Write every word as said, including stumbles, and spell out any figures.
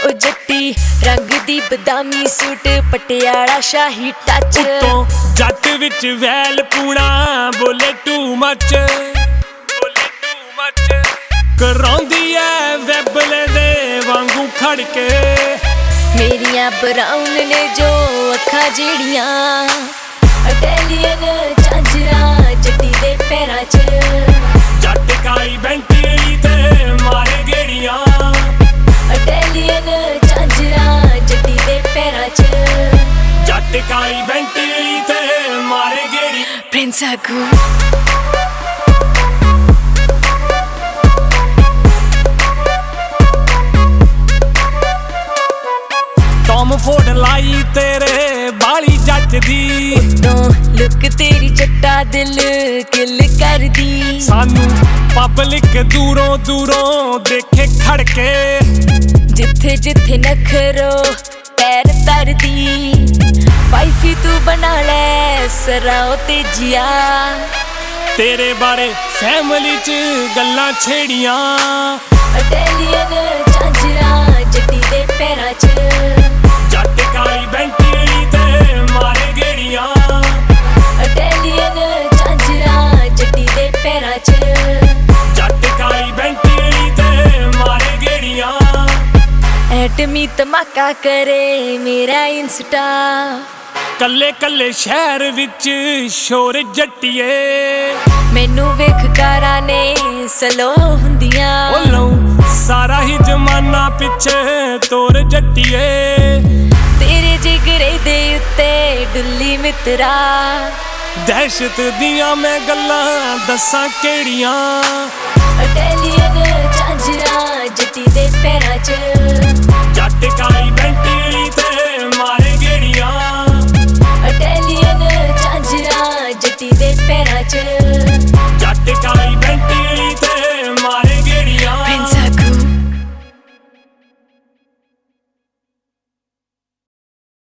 ओ जट्टी रंग दी बदामी सूट पटियाला शाही टच उत्तों जट विच वैल पूना बोले टू मच बोले टू मच कराउंदी ऐ वैबले दे वांगू खड़ के मेरियां ब्राउन ने जो अखां जेड़ियां इटैलियन झांजरा जट्टी दे पैरां च जट काई बैंटी ते मारे गेड़ियां इटैलियन झांजरा जट्टी दे पैरां च जट काई बैंटी ते मारे गेड़ी प्रिंस आगू टॉम फोर्ड लाई तेरे बाली जट दी तो लुक तेरी जट्टा दिल किल कर दी सानू पब्लिक दूरों दूरों देखे खड़के जिथे जिथे नखरो पैर तर दी वाइफी तू बना ले सराओ तेजिया तेरे बारे फैमिली च गल्लां छेड़ियां इटैलियन झांजरा जट्टी दे पैरां च जट काली बैंटी ते मारे गेड़ियां इटैलियन झांजरा जट्टी दे पैरां च जट काली बैंटी ते मारे गेड़ियां एटमी धमाका करे मेरा इंस्टा कल्ले कल्ले शहर विच शोर जट्टिए मैनू वेख कारां ने सलो हुंदियां ओ लो सारा ही जमाना पिछे तोर जट्टिए तेरे जिगरे दे उत्ते डुल्ली मित्रा दहशत दियां मैं गल्लां दसां केड़ियां इटैलियन झांजरा जट्टी दे पैरां च